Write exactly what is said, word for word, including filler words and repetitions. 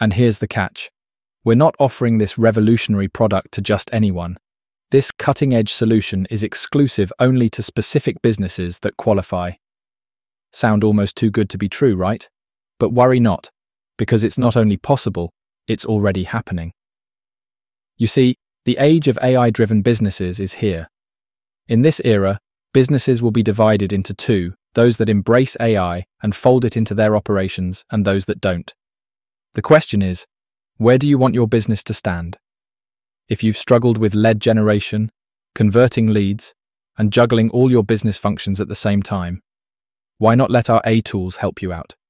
And here's the catch. We're not offering this revolutionary product to just anyone. This cutting-edge solution is exclusive only to specific businesses that qualify. Sound almost too good to be true, right? But worry not, because it's not only possible, it's already happening. You see, the age of A I-driven businesses is here. In this era, businesses will be divided into two, those that embrace A I and fold it into their operations and those that don't. The question is, where do you want your business to stand? If you've struggled with lead generation, converting leads, and juggling all your business functions at the same time, why not let our A tools help you out?